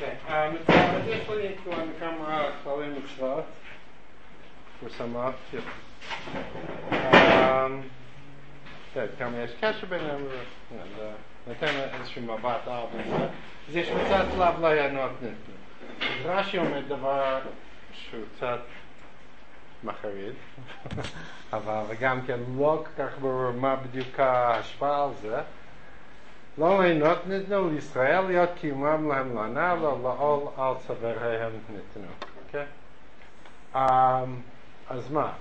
Okay, אז יש לי כמה כללים מצוות מפורסמות. כמה יש קשר ביניהם, ניתן איזשהו מבט על זה. אז יש מצד לאו לא יענות ניתנו. אז רש"י אומר דבר שהוא קצת מחריד, אבל וגם כן לא כל כך ברור מה בדיוק ההשפעה על זה. לא ליהנות ניתנו לישראל להיות קיומם להם לענה, לא לעול על צוואריהם ניתנו. אוקיי? אז מה?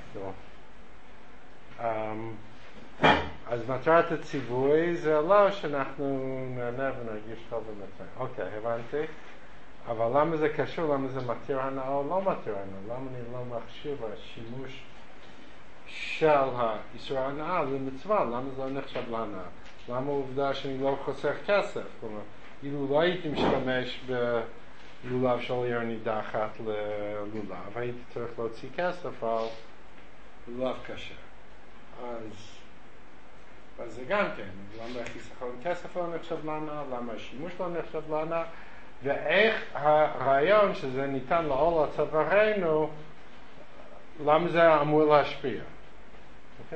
אז מטרת הציווי זה לא שאנחנו נהנה ונרגיש טוב במצרים. אוקיי, הבנתי. אבל למה זה קשור? למה זה מתיר הנאה או לא מתיר הנאה? למה אני לא מכשיר בשימוש של האיסור ההנאה למצווה? למה זה לא נחשב להנאה? למה העובדה שאני לא חוסך כסף? כלומר, אילו לא הייתי משתמש בלולב של עיר נידחת ללולב, הייתי צריך להוציא כסף על לולב כשר. אז זה גם כן, למה החיסכון כסף לא נחשב להנאה? למה השימוש לא נחשב להנאה? ואיך הרעיון שזה ניתן לעול על צווארנו, למה זה אמור להשפיע? אוקיי?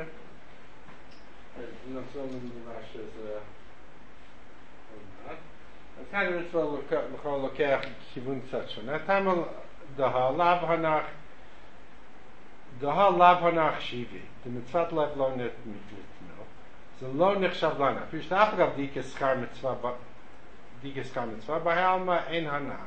נחזור למילה שזה עוד מעט. אז כאן אני רוצה לוקח כיוון קצת שונה. תאמר דהה לאו הנח שיבי, דמצוות לב לא נתנו. זה לא נחשב להנאה. אפילו שאף אגב דיקה שכר מצווה, בהלמה אין הנאה.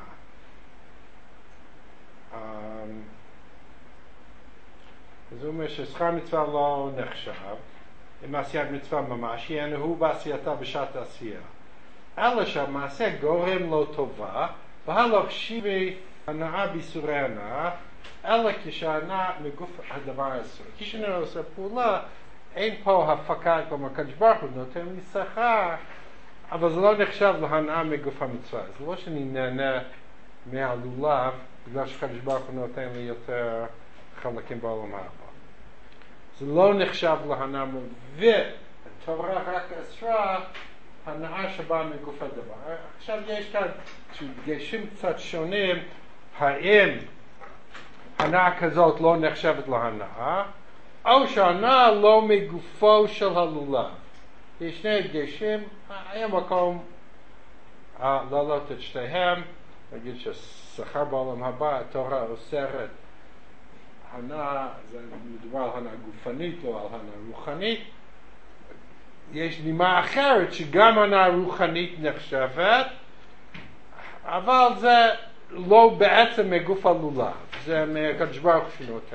אז הוא אומר ששכר מצווה לא נחשב, אם עשיית מצווה ממש, יהיה הוא בעשייתה בשעת העשייה. אלא שהמעשה גורם לו טובה, והלך שיבי הנאה ביסורי הנאה, אלא כשהנאה מגוף הדבר אסור. כשאני עושה פעולה, אין פה הפקה, כלומר, הקדוש ברוך הוא נותן לי שכר, אבל זה לא נחשב להנאה מגוף המצווה. זה לא שאני נהנה מהלולב, בגלל שהקדוש ברוך הוא נותן לי יותר חלקים בעולם הבא. זה לא נחשב להנאה, והתורה רק אסרה הנאה שבאה מגוף הדבר. עכשיו יש כאן דגשים קצת שונים, האם הנאה כזאת לא נחשבת להנאה, או שהנאה לא מגופו של הלולב. יש שני דגשים, היה מקום להעלות את שתיהם, להגיד ששכר בעולם הבא, התורה אוסרת הנאה, זה מדובר על הנאה גופנית או על הנאה רוחנית. יש נימה אחרת שגם הנאה רוחנית נחשבת, אבל זה לא בעצם מגוף הלולב, זה מהקדוש ברוך הוא שנותן.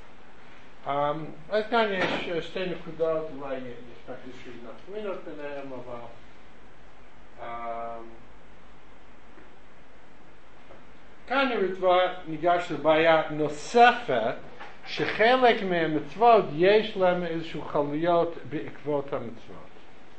אז כאן יש שתי נקודות, אולי יש רק איזושהי נפרינות ביניהם, אבל כאן ניגש לבעיה נוספת, שחלק מהמצוות יש להם איזשהו חלויות בעקבות המצוות.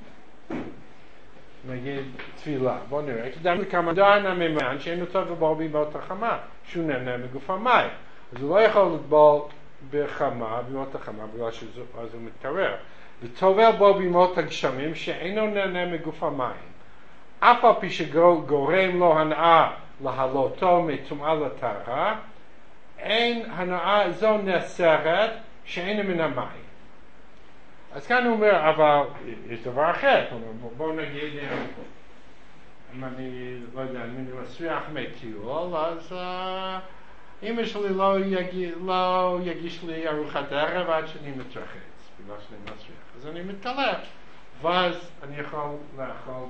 נגיד תפילה, בואו נראה, כדאי כמה דן הממן שאין אותו לטבול בימות החמה, שהוא נהנה מגוף המים. אז הוא לא יכול לטבול בחמה, בימות החמה, בגלל שאז הוא מתקרר. וטובל בו בימות הגשמים שאינו נהנה מגוף המים. אף על פי שגורם לו הנאה להעלותו מטומאה לטהרה, אין הנאה זו נאסרת שאינה מן המים. אז כאן הוא אומר, אבל יש דבר אחר, בואו נגיד, אם אני, לא יודע, אם אני מסריח מטיול, אז אמא שלי לא יגיש לי ארוחת ערב עד שאני מתרחץ, בגלל שאני מסריח. אז אני מתקלח, ואז אני יכול לאכול,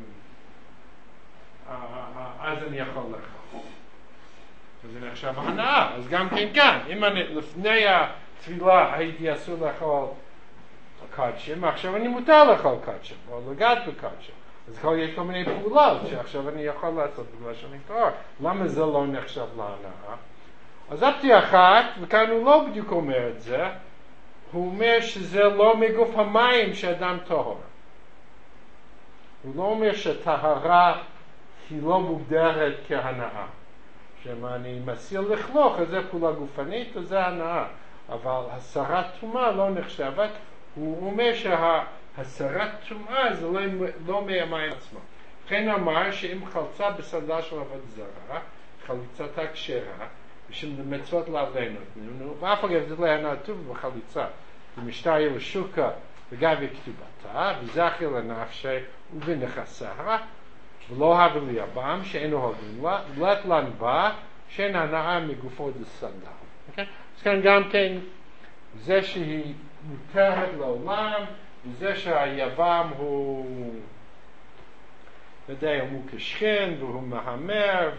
אז אני יכול לאכול. אז אני עכשיו הנאה, אז גם כן כאן, אם אני לפני התפילה הייתי אסור לאכול קדשים, עכשיו אני מותר לאכול קדשים, או לגעת בקדשים. אז יש כל מיני פעולות שעכשיו אני יכול לעשות בגלל שאני קורא. למה זה לא נחשב להנאה? אז זאתי אחת, וכאן הוא לא בדיוק אומר את זה, הוא אומר שזה לא מגוף המים שאדם טהור. הוא לא אומר שטהרה היא לא מוגדרת כהנאה. שאם אני מסיר לכלוך, אז זה פעולה גופנית, אז זה הנאה. אבל הסרת טומאה לא נחשבת. הוא אומר שהסרת טומאה זה לא מהמים עצמם. וכן אמר שאם חלצה בסנדל של עבוד זרה, חליצתה כשרה, בשביל מצוות לעלינו, ואף אגב זה לא היה טוב בחליצה, במשתר לשוקה וגבי כתובתה, וזכי לנפשי ובנכסה, ולא הביא לי הבם שאינו הוגן לה, ולת לן בה שאין הנאה מגופו דסנדל. אז כאן גם כן, זה שהיא מותרת לעולם, וזה שהיבם הוא, יודע, הוא כשכן, והוא מהמר,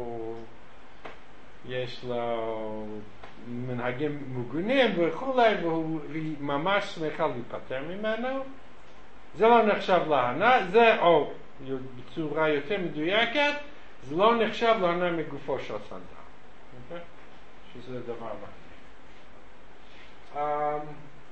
יש לו מנהגים מוגנים וכולי, והיא ממש שמחה להיפטר ממנו. זה לא נחשב להנאה, זה, או בצורה יותר מדויקת, זה לא נחשב להנאה מגופו של סנדל. שזה דבר מעניין.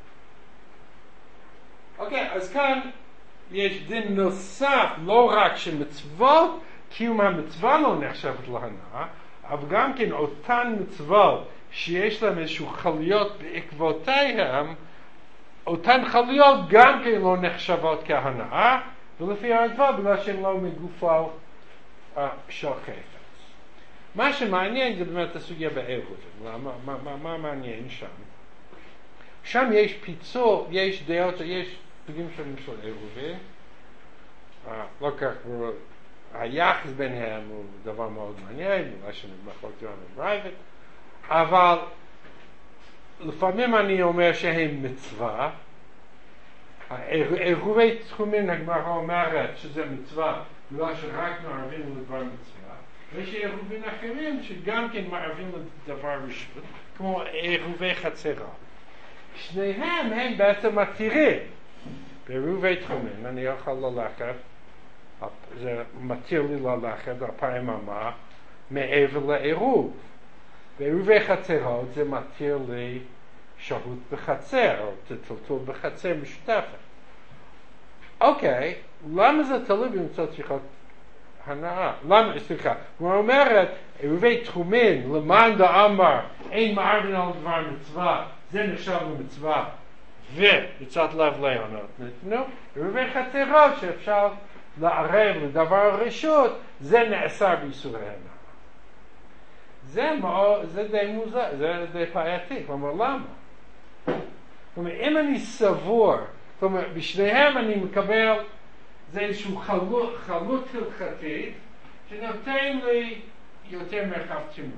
אוקיי, אז כאן יש דין נוסף, לא רק שמצוות, קיום המצווה לא נחשבת להנאה, אבל גם כן אותן מצוות שיש להם איזשהו חליות בעקבותיהם, אותן חליות גם כן לא נחשבות כהנאה, ולפי הרדב"א בגלל שהן לא מגופו של חפץ. מה שמעניין זה באמת הסוגיה בעירובין. מה מעניין שם? שם יש פיצול, יש דעות, יש סוגים שונים של עירובין. לא כך ברור. היחס ביניהם הוא דבר מאוד מעניין, אולי שמחלוקת יום פרייבט, אבל לפעמים אני אומר שהם מצווה. עירובי תחומים הגמרא אומרת שזה מצווה, בגלל שרק מערבים לדבר מצווה, ויש עירובים אחרים שגם כן מערבים לדבר רשות, כמו עירובי חצרה. שניהם הם בעצם מתירים. בעירובי תחומים אני יכול ללכת, זה מתיר לי ללכת הפעם הבאה מעבר לעירוב. בעירובי חצרות זה מתיר לי שהות בחצר, או תטלטול בחצר משותפת. אוקיי, למה זה תלוי במצוות שפיכות הנאה? למה, סליחה, הוא אומרת, עירובי תחומין, למען דאמר, אין מערבין על דבר מצווה, זה נחשב למצווה, ויצאת לב להונות. נו, עירובי חצרות שאפשר לערב לדבר הרשות, זה נאסר ביסורי הנאה. זה די מוזר, זה די בעייתי. כלומר, למה? כלומר, אם אני סבור, כלומר, בשניהם אני מקבל, זה איזשהו חלות הלכתית, שנותן לי יותר מרחב תמרון.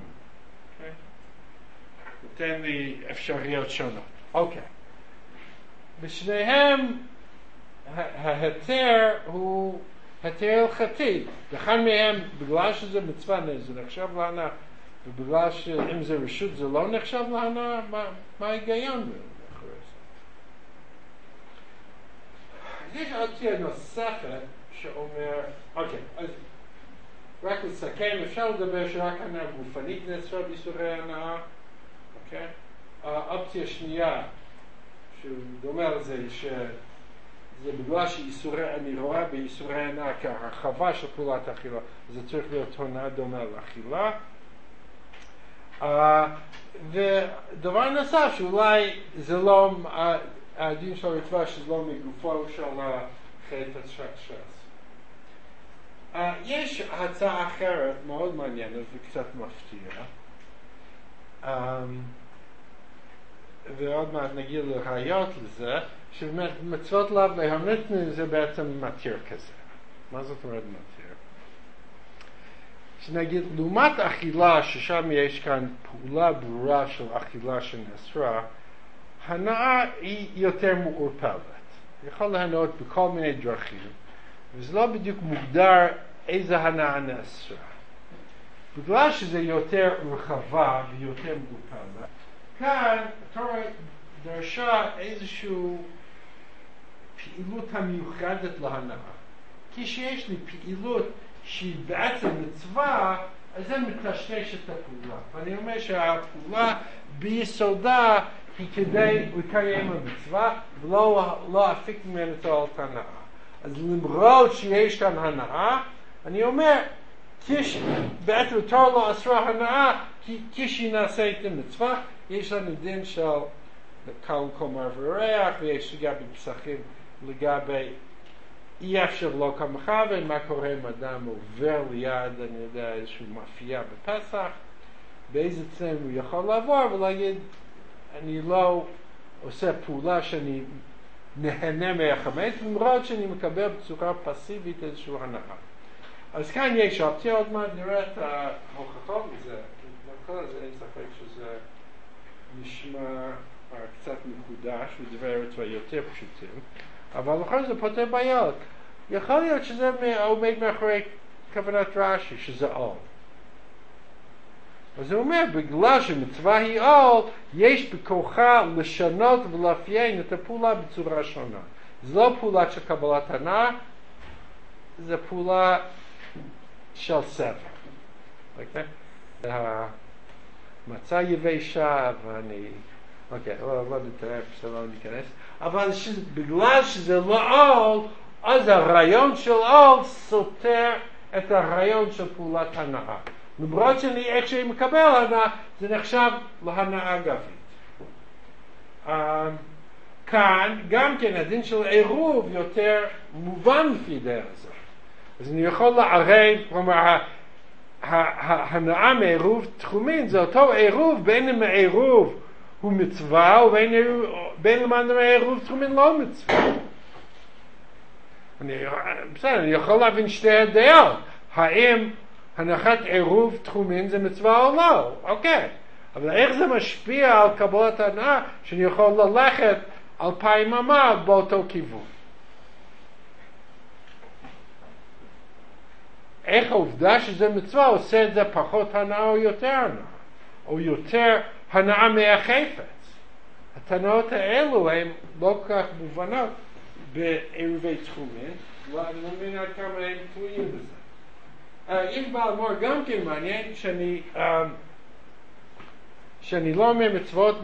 נותן לי אפשרויות שונות. אוקיי. בשניהם, ההיתר הוא היתר הלכתי. וכאן מהם, בגלל שזה מצווה, זה נחשב להנאה, ובגלל שאם זה רשות זה לא נחשב להנאה, מה ההיגיון מאחורי זה? יש אופציה נוספת שאומר, אוקיי, אז רק לסכם, אפשר לדבר שרק הנאה גופנית נאסרה באיסורי הנאה, אוקיי? האופציה שנייה, שדומה לזה, שזה בגלל אני רואה באיסורי הנאה כהרחבה של פעולת האכילה, זה צריך להיות הונאה דומה לאכילה. ודבר נוסף שאולי זה לא הדין של הרצפה שזה לא מגופו של חטא ש"ס. יש הצעה אחרת מאוד מעניינת וקצת מפתיעה, ועוד מעט נגיע לראיות לזה, שבאמת מצוות לאו להמתנו זה בעצם מתיר כזה. מה זאת אומרת מתיר? שנגיד, לעומת אכילה, ששם יש כאן פעולה ברורה של אכילה שנאסרה, הנאה היא יותר מעורפלת. יכול להנאות בכל מיני דרכים, וזה לא בדיוק מוגדר איזה הנאה נאסרה. בגלל שזה יותר רחבה ויותר מעורפלת, כאן התורה דרשה איזושהי פעילות המיוחדת להנאה. כי שיש לי פעילות שהיא בעצם מצווה, אז זה מטשטש את הפעולה. ואני אומר שהפעולה ביסודה היא כדי לקיים המצווה, ולא אפיק ממנו תועלת הנאה. אז למרות שיש כאן הנאה, אני אומר, בעצם התורה לא אסרה הנאה, כי כשהיא נעשה את המצווה, יש לנו דין של קל קומר וריח, ויש לגבי פסחים לגבי אי אפשר לא כמכוון, מה קורה אם אדם עובר ליד, אני יודע, איזשהו מאפייה בפסח, באיזה צלם הוא יכול לעבור ולהגיד, אני לא עושה פעולה שאני נהנה מהחמץ, למרות שאני מקבל בצורה פסיבית איזושהי הנאה. אז כאן יש אופציה, עוד מעט נראה את ההוכחות מזה, בכל זה אין ספק שזה נשמע קצת מחודש ודברי רצועה יותר פשוטים, אבל לכל זה פותר בעיות. יכול להיות שזה עומד מאחורי כוונת רש"י, שזה עול. אז הוא אומר, בגלל שמצווה היא עול, יש בכוחה לשנות ולאפיין את הפעולה בצורה שונה. זה לא פעולה של קבלת הנאה, זה פעולה של סבל. המצה יבשה, ואני... אוקיי, לא נתראה, שלא ניכנס. אבל בגלל שזה לא עול, אז הרעיון של עול סותר את הרעיון של פעולת הנאה. למרות שאני, איך שאני מקבל הנאה, זה נחשב להנאה גבית. כאן, גם כן, הדין של עירוב יותר מובן לפי דרך הזאת. אז אני יכול לערב, כלומר, ההנאה מעירוב תחומין, זה אותו עירוב, בין אם העירוב הוא מצווה, ובין אם העירוב תחומין לא מצווה. בסדר, אני יכול להבין שתי הדעות. האם הנחת עירוב תחומין זה מצווה או לא? אוקיי. אבל איך זה משפיע על קבלת הנאה שאני יכול ללכת 2000 אמה באותו כיוון? איך העובדה שזה מצווה עושה את זה פחות הנאה או יותר הנאה? או יותר הנאה מהחפץ? הטענות האלו הן לא כל כך מובנות בעירובי תחומין, ואני לא מבין עד כמה הם תלויים בזה. יש באלמור גם כן מעניין שאני לא אומר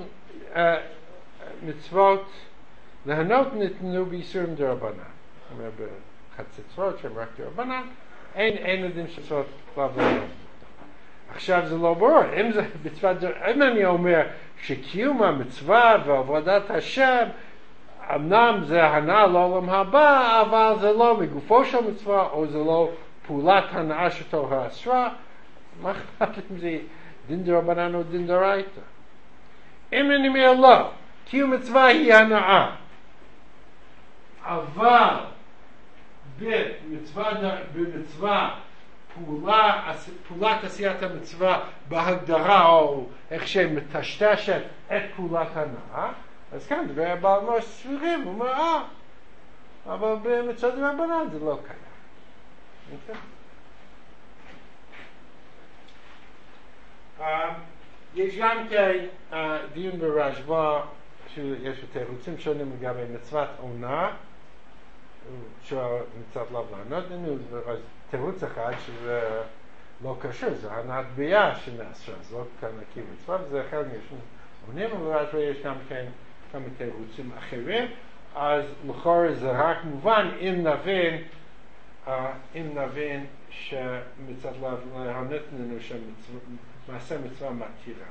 מצוות להנות ניתנו באיסורים דרבנן. זאת אומרת, בחצוצרות שהם רק דרבנן, אין הדין של מצוות לאו להנות. עכשיו זה לא ברור, אם אני אומר שקיום המצווה ועבודת השם, אמנם זה הנאה לעולם הבא, אבל זה לא מגופו של מצווה, או זה לא פעולת הנאה שתוך האסרה, מה אכפת אם זה דין דרבנן או דין דרייתא? אם אני אומר לא, קיום מצווה היא הנאה, אבל במצווה פעולת עשיית המצווה בהגדרה או איך שהיא מטשטשת את פעולת הנאה, אז כאן דברי הבעל מור סבירים, הוא אומר, אבל במצוות דרבנן זה לא קיים. יש גם דיון ברשב"א שיש תירוצים שונים לגבי מצוות עונה שמצוות לאו לענות לנו, תירוץ אחד שזה לא קשור, זה הנעת בייה שנעשה, זאת כאן הכי מצווה, וזה חלק משום עונים, אבל יש גם כן כמה תירוצים אחרים, אז לכאורה זה רק מובן אם נבין שמצוות לאו לענות לנו שמעשה מצווה מתירה.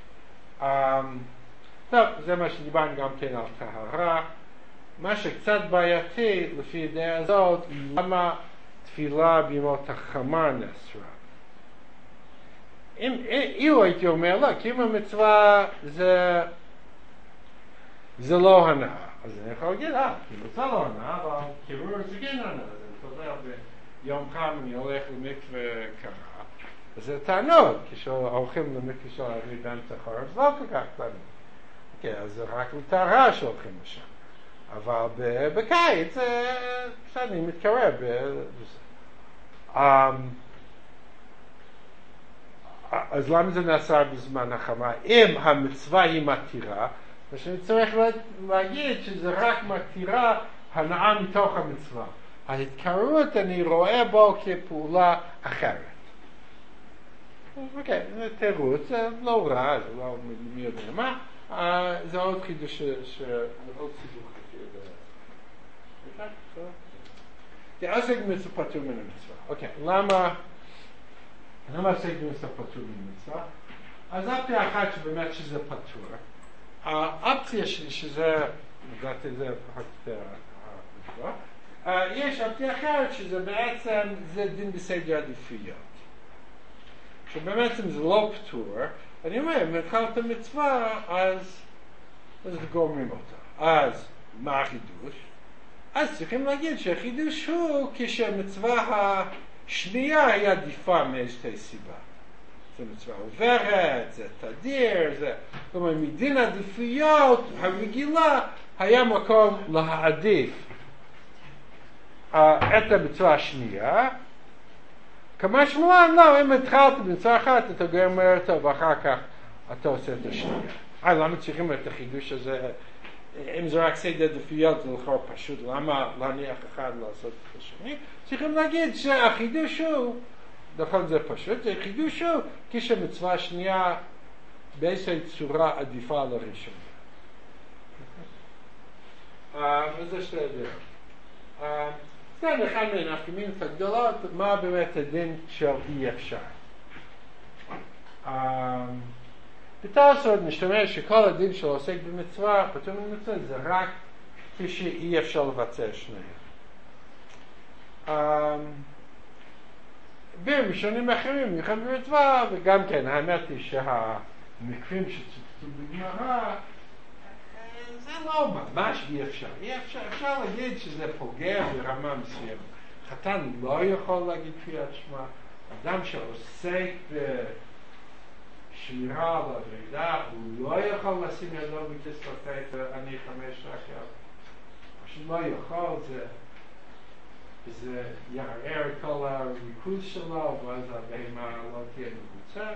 טוב, זה מה שדיברנו גם כן על טהרה. מה שקצת בעייתי לפי הדעה הזאת, למה תפילה בימות החמה נאסרה? אילו הייתי אומר לא, קיום המצווה זה לא הנאה. אז אני יכול להגיד, מצווה לא הנאה, אבל קירור זה כן הנאה. אני חוזר ביום חם, אני הולך למקווה קרה. וזה תענוג, כשהולכים למקווה של הערבי באמצע החורף, זה לא כל כך תענוג. אוקיי, אז זה רק לטהרה שהולכים לשם. אבל בקיץ, אני מתקרב בזה. אז למה זה נעשה בזמן החמה? אם המצווה היא מתירה, אז אני צריך להגיד שזה רק מתירה הנאה מתוך המצווה. ההתקררות אני רואה בו כפעולה אחרת. אוקיי, זה תירוץ, זה לא רע, זה לא מי יודע מה, זה עוד חידוש, זה עוד סידור חשוב. עסק במצווה פטור מן המצווה. אוקיי, למה עסק במצווה פטור מן המצווה? אז אופציה אחת שבאמת שזה פטור. האופציה שלי שזה, לדעתי זה פחות המצווה, יש אופציה אחרת שזה בעצם, זה דין בסדר עדיפויות. שבעצם זה לא פטור, אני אומר, אם התחלת מצווה, אז גומרים אותה. אז מה החידוש? אז צריכים להגיד שהחידוש הוא כשהמצווה השנייה היא עדיפה מאיזושהי סיבה. זה מצווה עוברת, זה תדיר, זה... כלומר, מדין עדיפויות הרגילה היה מקום להעדיף את המצווה השנייה. כמה שמלן, לא, אם התחלת במצווה אחת, אתה גומר אותה ואחר כך אתה עושה את השנייה. למה צריכים את החידוש הזה? אם זה רק סדר עדיפויות זה לכאורה פשוט, למה להניח אחד לעשות את השני? צריכים להגיד שהחידוש הוא, נכון זה פשוט, החידוש הוא כשמצווה השנייה באיזושהי צורה עדיפה לראשונה. וזה שתי דברים. כאן אחד מן הנפקמינות הגדולות, מה באמת הדין של אי אפשר. בתוספות נשתמש שכל הדין של עוסק במצווה, פטור ממצווה, זה רק כשאי אפשר לבצע שניהם. בראשונים אחרים, מיוחד במצווה, וגם כן, האמת היא שהמקרים שצוטטו בגמרא, זה לא ממש אי אפשר. אפשר להגיד שזה פוגע ברמה מסוימת. חתן לא יכול להגיד קריאת שמע, אדם שעוסק בשמירה על הברידה, הוא לא יכול לשים ידו בכיס לתת, אני 5 רק פשוט לא יכול, זה יערער את כל הריכוז שלו, ואז הבהמה לא תהיה מבוצעת.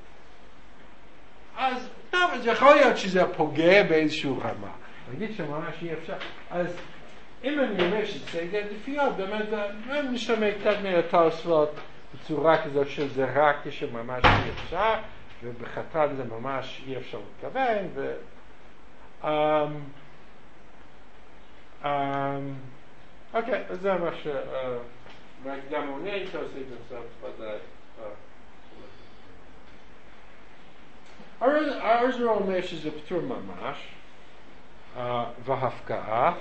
אז טוב, אז יכול להיות שזה פוגע באיזשהו רמה. נגיד שממש אי אפשר. אז אם אני אומר שזה סדר עדיפויות, באמת נשתמש קצת מהתוספות בצורה כזאת שזה רק כשממש אי אפשר, ובחתן זה ממש אי אפשר להתכוון, אוקיי, אז זה מה בהקדם עונה איתו, זה בסוף ודאי. האוזר אומר שזה פטור ממש, והפקעה.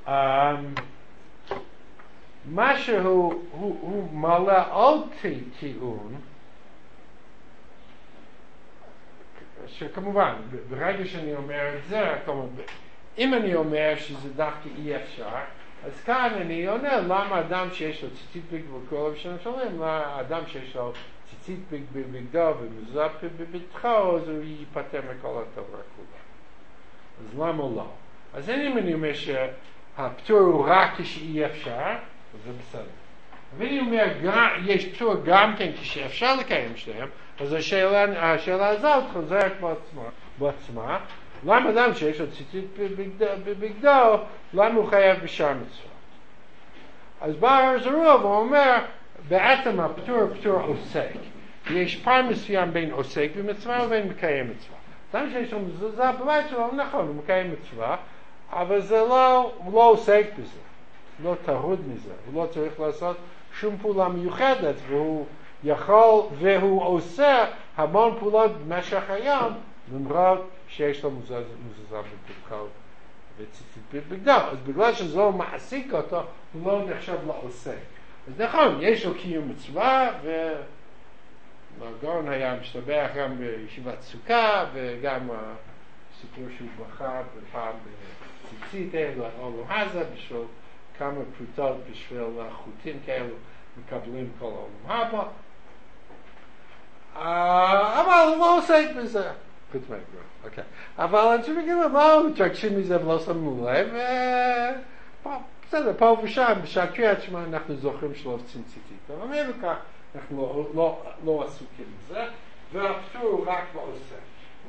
מה שהוא מעלה עוד טיעון, שכמובן, ברגע שאני אומר את זה, אם אני אומר שזה דווקא אי אפשר, אז כאן אני עונה למה אדם שיש לו ציצית בגדו ושאנחנו שואלים, האדם שיש לו ציצית בגדו ומזוז בביתו, אז הוא ייפטר מכל התורה כולה. אז למה לא? אז אם אני אומר שהפטור הוא רק כשאי אפשר, אז זה בסדר. אבל אני אומר, יש פטור גם כן כשאפשר לקיים שניהם, אז השאלה הזאת חוזרת בעצמה, למה אדם שיש לו ציצית בגדו, למה הוא חייב בשאר מצוות? אז בא הרב והוא אומר, בעצם הפטור הוא פטור עוסק. יש פער מסוים בין עוסק במצווה ובין מקיים מצווה. אדם שיש לו מזוזה בבית שלו, נכון, הוא מקיים מצווה, אבל זה הוא לא עוסק בזה, לא טרוד מזה, הוא לא צריך לעשות שום פעולה מיוחדת, והוא יכול והוא עושה המון פעולות במשך היום, למרות שיש לו מזוזה בביתו וציצית בגדו. אז בגלל שזה לא מעסיק אותו, הוא לא נחשב לעוסק. אז נכון, יש לו קיום מצווה, והגאון היה משתבח גם בישיבת סוכה, וגם הסיפור שהוא בחר בפעם בציצית, לעולם הזה, בשביל כמה פרוטות, בשביל חוטים כאלו, מקבלים כל העולם הבא. אבל הוא לא עוסק בזה. חוץ מהגרון, אוקיי. אבל אנשים מגיעים, לא מתרגשים מזה ולא שמו לב, בסדר, פה ושם, בשעה קריאת שמע אנחנו זוכרים שלא עושים ציצית. אבל מעבר כך, אנחנו לא עסוקים בזה, והפטור הוא רק בעוסק.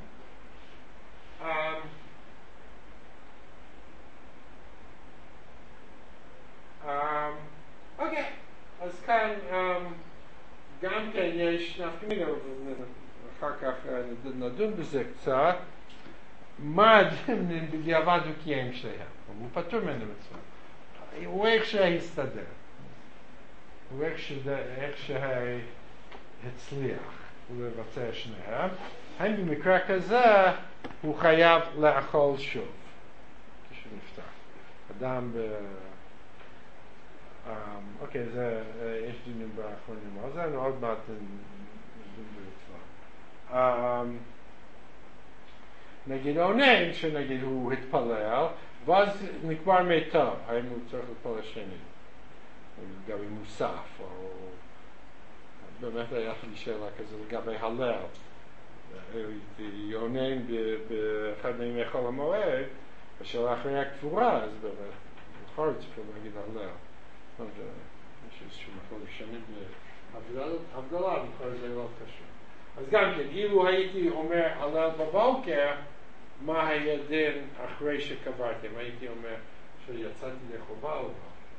אוקיי, אז כאן גם כן יש נפקמינה, אחר כך נדון בזה קצת, מה הדין בדיעבד הוא קיים שלהם, הוא פטור מן המצווה, הוא איך שהסתדר, הוא איך שהצליח לבצע שניהם, האם במקרה כזה הוא חייב לאכול שוב כשנפטר. אדם אוקיי, יש דינים באחרונים על זה, עוד מעט נדון במצווה. נגיד עונן, שנגיד הוא התפלל, ואז נקבר מיתר, האם הוא צריך להתפלל שנית, לגבי מוסף, או באמת היה לי שאלה כזה לגבי הלל. עונן באחד מימי חול המועד, השאלה אחרי הקבורה, אז באמת, בכל זאת צריכים להגיד הלל. יש איזשהו מקום לשנית בהבדלה, בכל זה לא קשור. אז גם כן, אילו הייתי אומר הלל בבוקר, מה היה דין אחרי שקברתם? הייתי אומר שיצאתי לחובה או לא?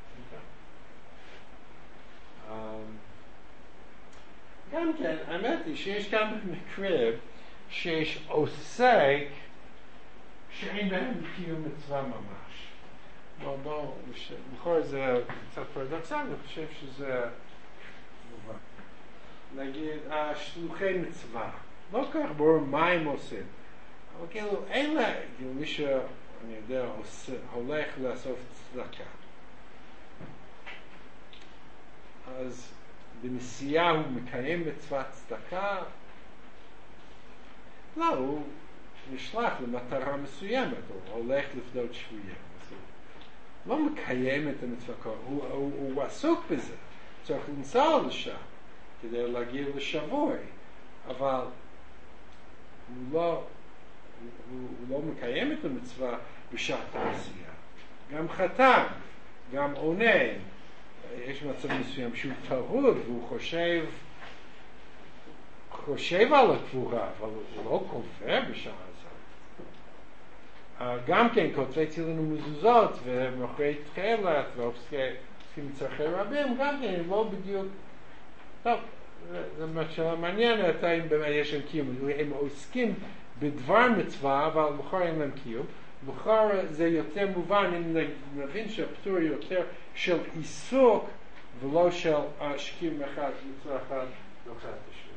גם כן, האמת היא שיש גם מקרים שיש עוסק שאין בהם קיום מצווה ממש. בכל זה קצת פרדוקסלי, אני חושב שזה מובן. נגיד, השלוחי מצווה, לא כל כך ברור מה הם עושים. אבל כאילו, אין לה, כאילו מי שאני יודע, הולך לאסוף צדקה. אז בנסיעה הוא מקיים מצוות צדקה? לא, הוא נשלח למטרה מסוימת, הוא הולך לפדות שבויים. הוא לא מקיים את המצווה, הוא עסוק בזה. צריך לנסוע לשם כדי להגיע לשבוי, אבל הוא לא מקיים את המצווה בשעת הנסיעה. גם חתן, גם עונן, יש מצב מסוים שהוא טרוד והוא חושב על הקבורה, אבל הוא לא קובע בשעה הזאת. גם כן כותבי תפילין ומזוזות ומוכרי תחילת ועוסקים צרכי רבים, גם כן לא בדיוק, טוב, זו שאלה מעניינת, האם באמת יש להם קיום, הם עוסקים בדבר מצווה, אבל בכל אין להם קיום. בכל זה יותר מובן אם נבין שהפטור יותר של עיסוק ולא של שקיום אחד, מצווה אחד, דוחת השני.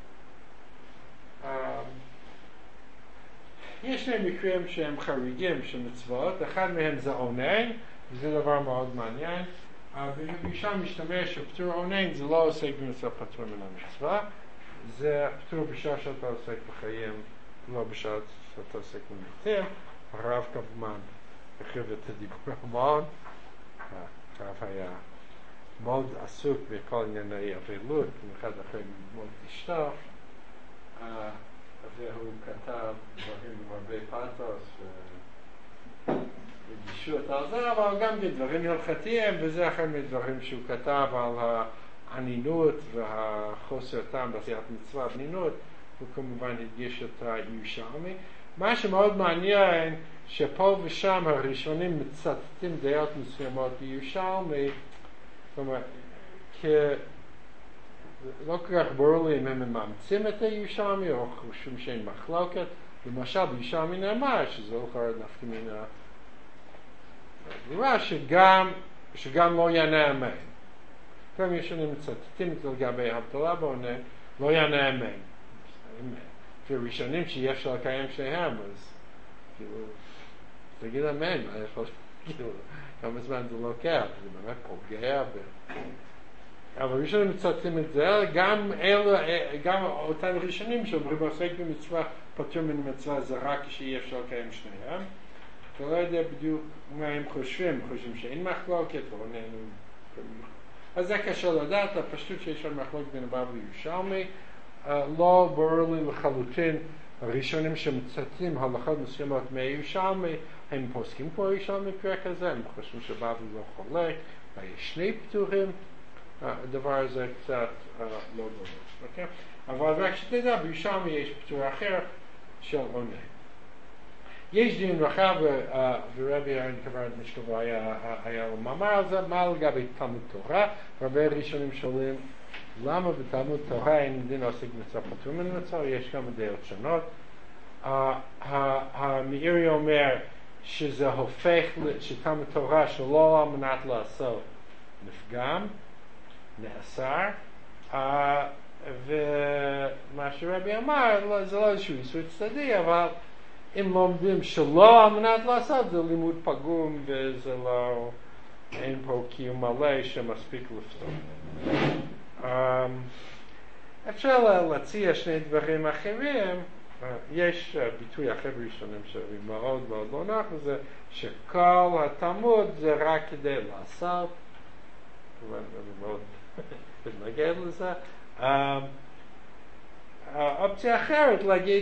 יש שני מקרים שהם חריגים של מצוות, אחד מהם זה עונן, וזה דבר מאוד מעניין. ושם משתמש שפטור עונן זה לא עוסק במצווה פטור מן המצווה, זה פטור בשעה שאתה עוסק בחיים, לא בשעה שאתה עוסק במתים. הרב כמובן הרחיב את הדיבור המון, הרב היה מאוד עסוק בכל ענייני אבלות, במיוחד אחרי מות אשתו, והוא כתב דברים עם הרבה פאתוס ורגישות על זה, אבל גם דברים הלכתיים, וזה אחד מדברים שהוא כתב על הענינות והחוסר טעם בעשיית מצווה בענינות, הוא כמובן הדגיש את הירושלמי. מה שמאוד מעניין, שפה ושם הראשונים מצטטים דעות מסוימות בירושלמי, זאת אומרת, לא כל כך ברור לי אם הם מאמצים את הירושלמי או חושבים שאין מחלוקת. למשל, בירושלמי נאמר שזה לא קורה נפקא מינה ברורה שגם לא יענה אמן. כלומר, ישנים מצטטים לגבי הבדלה בעונן, לא יענה אמן. וראשונים שאי אפשר לקיים שניהם, אז כאילו, תגיד אמן, מה יכול כאילו, כמה זמן זה לוקח, זה באמת פוגע אבל ראשונים מצטטים את זה, גם אותם ראשונים שאומרים עוסק במצווה, פטור מן מצווה זה רק כשאי אפשר לקיים שניהם. אתה לא יודע בדיוק מה הם חושבים שאין מחלוקת, או נהנו. אז זה קשה לדעת, הפשטות שיש על מחלוקת בין הבבא וירושלמי, לא ברור לי לחלוטין, הראשונים שמצטטים הלכות מסוימות מהירושלמי, הם פוסקים כמו ירושלמי פרק הזה, הם חושבים שבבא לא חולק, ויש שני פטורים, הדבר הזה קצת לא ברור, אוקיי? אבל רק שתדע, בירושלמי יש פטור אחר של עונן. יש דין רחב, ורבי אהרן קברניט משכבו היה לו מאמר על זה, מה לגבי תלמוד תורה, הרבה ראשונים שואלים, למה בתלמוד תורה אין דין עוסק במצווה פטור מן מצווה? יש כמה דעות שונות. המאירי אומר שזה הופך, שתלמוד תורה שלא על מנת לעשות נפגם, נאסר, ומה שרבי אמר, זה לא איזשהו איסור צדדי, אבל אם לומדים שלא על מנת לעשות, זה לימוד פגום וזה אין פה קיום מלא שמספיק לפתור. אפשר להציע שני דברים אחרים. יש ביטוי אחר ראשונים שאני מאוד מאוד לא נוח לזה, שכל התלמוד זה רק כדי לעשות, אני מאוד מתנגד לזה. האופציה אחרת להגיד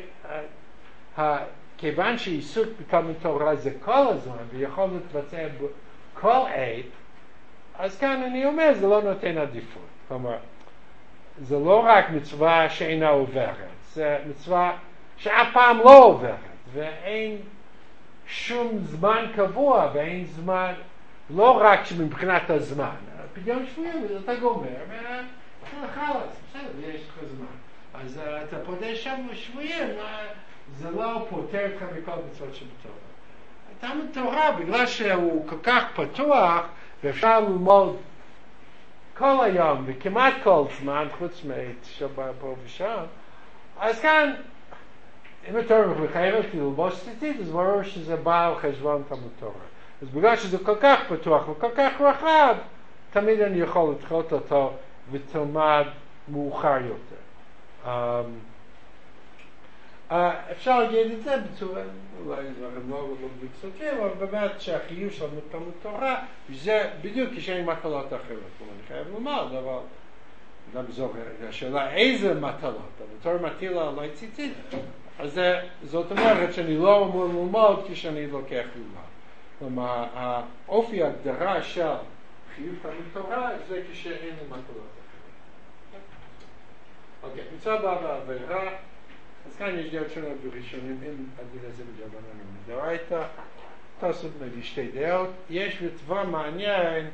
כיוון שעיסוק בתלמוד תורה זה כל הזמן ויכול להתבצע בכל עת, אז כאן אני אומר זה לא נותן עדיפות. כלומר, זה לא רק מצווה שאינה עוברת, זה מצווה שאף פעם לא עוברת, ואין שום זמן קבוע, ואין זמן, לא רק מבחינת הזמן. פדיון שבויים, אתה גומר, וחלאס, בסדר, יש לך זמן. אז אתה פודה שם שבויים, זה לא פותר לך מכל מצוות שבתורה. תלמוד תורה, בגלל שהוא כל כך פתוח, ואפשר ללמוד כל היום וכמעט כל זמן, חוץ משבוע פה ושם, אז כאן, אם אתה מחייב אותי ללמוד ציצית, אז ברור שזה בא על חשבון תלמוד תורה. אז בגלל שזה כל כך פתוח וכל כך רחב, תמיד אני יכול לדחות אותו ותלמד מאוחר יותר. אפשר להגיד את זה בצורה, אולי לא בקצותים, אבל באמת שהחיוב של תלמוד תורה, זה בדיוק כשאין מטלות אחרות. אני חייב לומר, אבל גם זו השאלה איזה מטלות, אבל תורה מטילה עלי ציצית, אז זאת אומרת שאני לא אמור ללמוד כשאני לוקח ללמוד. כלומר, האופי ההגדרה של חיוב תלמוד תורה זה כשאין מטלות אחרות. אוקיי, מצווה באה בעבירה, אז כאן יש דעות שונות בראשונים, אם הדין הזה בג'בנן ומדאורייתא, תוספות מביא שתי דעות. יש מצווה מעניין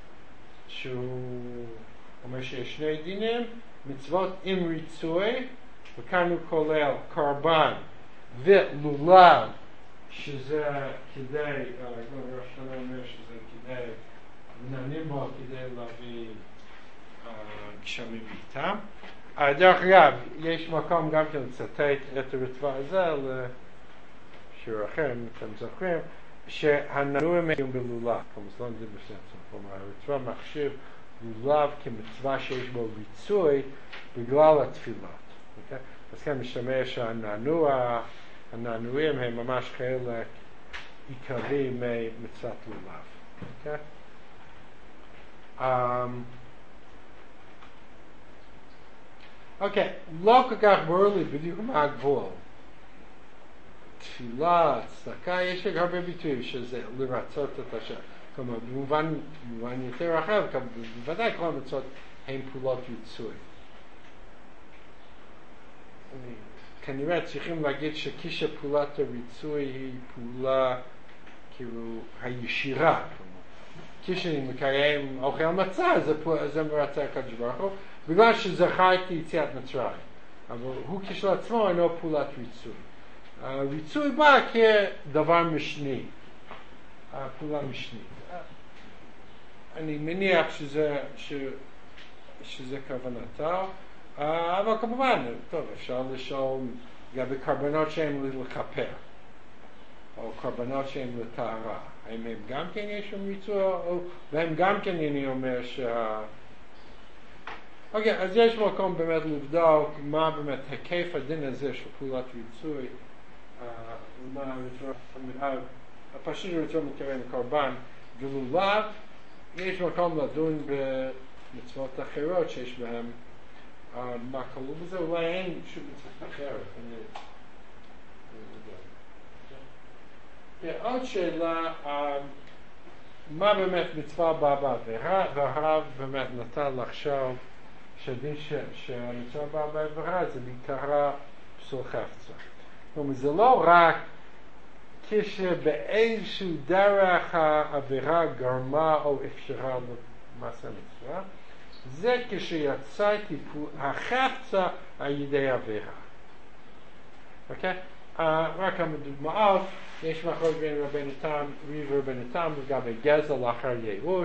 שהוא אומר שיש שני דינים, מצוות עם ריצוי, וכאן הוא כולל קורבן ולולב, שזה כדי, ראש השנה אומר שזה כדי, מנענים בו כדי להביא גשמים איתם. דרך אגב, יש מקום גם כן לצטט את הרצועה הזה לשיעור אחר, אם אתם זוכרים, שהנענועים היו בלולב, כלומר זה לא נדיר בסצם, כלומר הרצועה מחשיב לולב כמצווה שיש בו ריצוי בגלל התפילות. אז כאן משתמש שהנענועים הם ממש חלק עיקרי ממצוות לולב. אוקיי, לא כל כך ברור לי בדיוק מה הגבול. תפילה, צדקה, יש הרבה ביטויים שזה לרצות את השם. כלומר, במובן יותר רחב, בוודאי כל המצוות הן פעולות ריצוי. כנראה צריכים להגיד שכשפעולת הריצוי היא פעולה כאילו הישירה. כשאני מקיים אוכל מצה, זה מרצה הקדוש ברוך הוא, בגלל שזכרתי יציאת מצרים. אבל הוא כשלעצמו אינו פעולת ריצוי. הריצוי בא כדבר משני. פעולה משנית. אני מניח שזה כוונתו. אבל כמובן, טוב, אפשר לשאול לגבי קורבנות שהם לכפר, או קורבנות שהם לטהרה. האם הם גם כן יש שם ריצוי, והם גם כן אני אומר אוקיי, אז יש מקום באמת לבדוק מה באמת היקף הדין הזה של פעולת ריצוי, הפשוט ריצוי מתקרב לקורבן ולולב. יש מקום לדון במצוות אחרות שיש בהם מה כלול בזה, אולי אין שום מצוות אחרת. עוד שאלה, מה באמת מצווה באה בעבירה, והרב באמת נתן לחשוב שהדין שהמצווה באה בעבירה זה בעיקרה פסול חפצה. כלומר, זה לא רק כשבאיזשהו דרך העבירה גרמה או אפשרה למעשה מצווה, זה כשיצאתי החפצה על ידי עבירה. אוקיי? רק כמה דוגמאות, יש מחלוקת בין רבנו תם, ריב רבנו תם לגבי גזל לאחר ייאוש.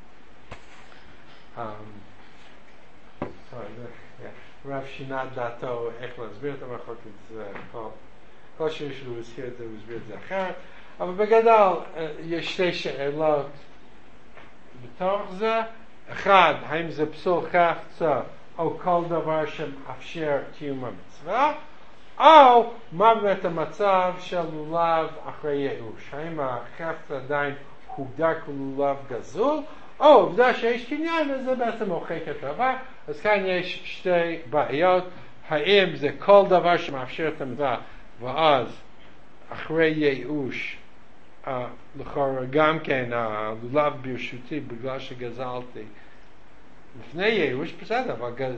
רב שינה דעתו איך להסביר את המחלוקת, כל שהוא הזכיר את זה הוא הסביר את זה אחרת, אבל בגדול יש שתי שאלות בתוך זה, אחד, האם זה פסול חפצה או כל דבר שמאפשר קיום המצווה, או מה באמת המצב של לולב אחרי ייאוש, האם החפץ עדיין הוגדר כלולב גזול, או עובדה שיש קניין, וזה בעצם מוחק את הדבר. אז כאן יש שתי בעיות, האם זה כל דבר שמאפשר את המצווה, ואז אחרי ייאוש, לכאורה גם כן הלולב ברשותי בגלל שגזלתי לפני ייאוש, בסדר, אבל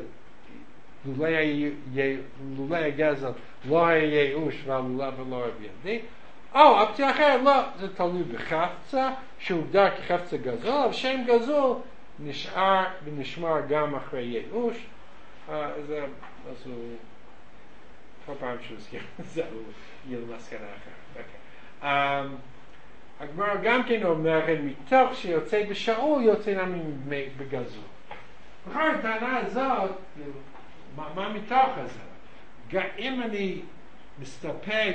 לולי הגזל לא היה ייאוש והלולב לא היה בידי, או אופציה אחרת, לא, זה תלוי בחפצה שהוגדר כחפצה גזול, אבל שם גזול נשאר ונשמר גם אחרי ייאוש. אז הוא כל פעם שהוא הזכיר זה הוא יהיה למסקנה אחרת. הגמרא גם כן אומר, מתוך שיוצא בשאול יוצא נמי בגזול. בכל הטענה הזאת, מה מתוך הזה? אם אני מסתפק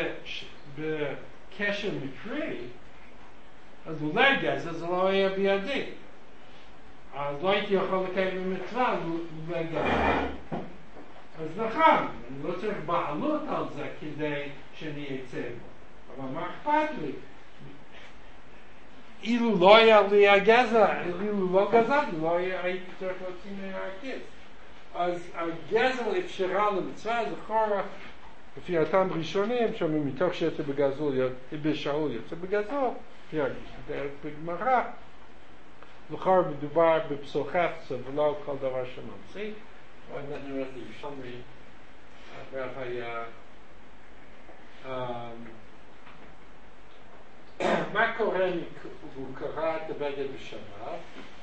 בקשר מקרי, אז אולי גזל זה לא יהיה בידי. אז לא הייתי יכול לקיים במצווה אולי גזל. אז נכון, אני לא צריך בעלות על זה כדי שאני אצא בו. אבל מה אכפת לי? אילו לא היה לי הגזל, אילו לא גזלתי, לא הייתי צריך להוציא מהכיס. אז הגזל אפשרה למצווה, אז לכאורה, לפי אותם ראשונים, שאומרים מתוך שיוצא בגזול, בשאול יוצא בגזול, לפי הדרך בגמרא, לכאורה מדובר בפסול חפצה ולא כל דבר שממציא. ואני נראה לי שמרי, הרב היה, מה קורה אם הוא קרא את הבגד בשבת?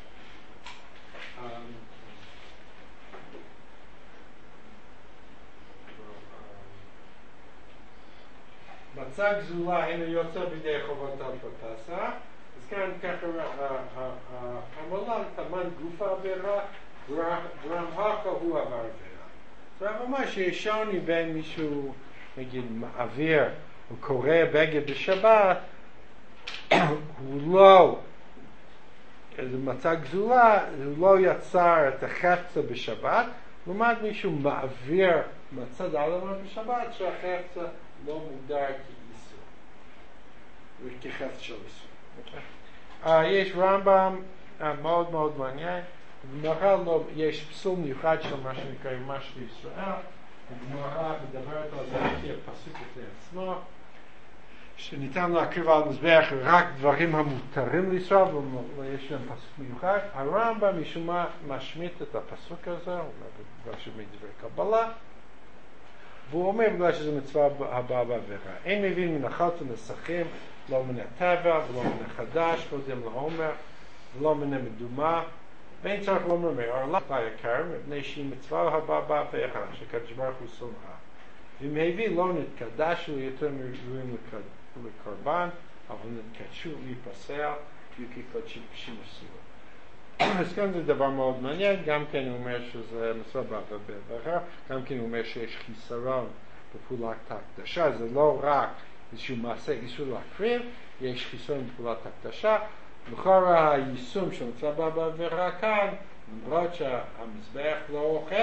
מצא גזולה אינו יוצא בידי חובתו בפסח, אז כאן ככה המולן תמן גוף העבירה, גרם הכה הוא עבר עבירה. זאת אומרת ממש יש שוני בין מישהו נגיד מעביר, הוא קורא בגד בשבת, הוא לא, זה מצא גזולה, הוא לא יצר את החפצה בשבת, לעומת מישהו מעביר מצא דלמה בשבת שהחפצה לא מוגדר כאיסור, וכחפץ של איסור. יש רמב"ם מאוד מאוד מעניין, במהר"ל יש פסול מיוחד של מה שנקרא ממש לישראל, הגמרא מדברת על זה לפי הפסוק בפני עצמו, שניתן להקריב על מזבח רק דברים המותרים לישראל, ויש להם פסוק מיוחד. הרמב"ם משום מה משמיט את הפסוק הזה, הוא אומר בגלל שמדברי קבלה, והוא אומר בגלל שזה מצווה הבאה בעבירה. אין מבין מן החץ ונסכים, לא מן הטבע ולא מן החדש, קודם לעומר, ולא מן המדומה, ואין צריך לומר מעורלה היקר, מפני שהיא מצווה הבאה בעבירה, שקדוש ברוך הוא שונאה. ואם הביא לא נתקדשו יותר מראויים לקורבן, אבל נתקדשו להיפסל, יהיו כקודשים מסוים. אז כאן זה דבר מאוד מעניין, גם כן הוא אומר שזה מצווה בעבירה, גם כן הוא אומר שיש חיסרון בפעולת הקדשה, זה לא רק איזשהו מעשה איסור להקריב, יש חיסרון בפעולת הקדשה, לכאורה היישום של מצווה בעבירה כאן, למרות שהמזבח לא אוכל,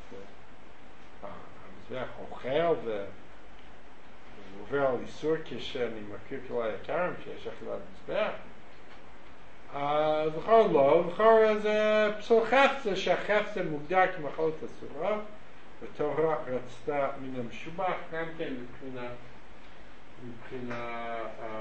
המזבח אוכל ועובר על איסור כשאני מכיר כלי יקרם שיש אכילת מזבח, אז לכאורה לא, לכאורה זה פסול חפצה, שהחפצה מוגדר כמחלות אסורה, ותורה רצתה מן המשובח, גם כן מבחינה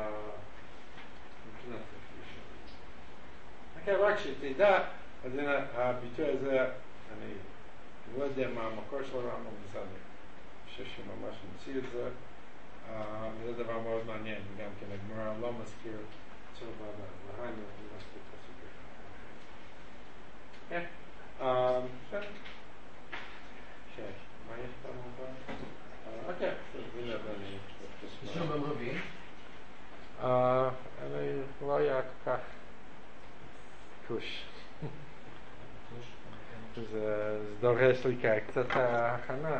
רק שתדע, אז הנה הביטוי הזה, אני לא יודע מה המקור של הרמב"ם, אני חושב שממש נמציא את זה, זה דבר מאוד מעניין, גם כן הגמרא לא מזכיר צור בעבר, והיינו לא מזכיר את הסיפור. כן, מה יש פה במובן? אוקיי, הנה אני... יש לנו ביום רביעי? אני לא היה כל כך קוש. זה דורש לי קצת הכנה.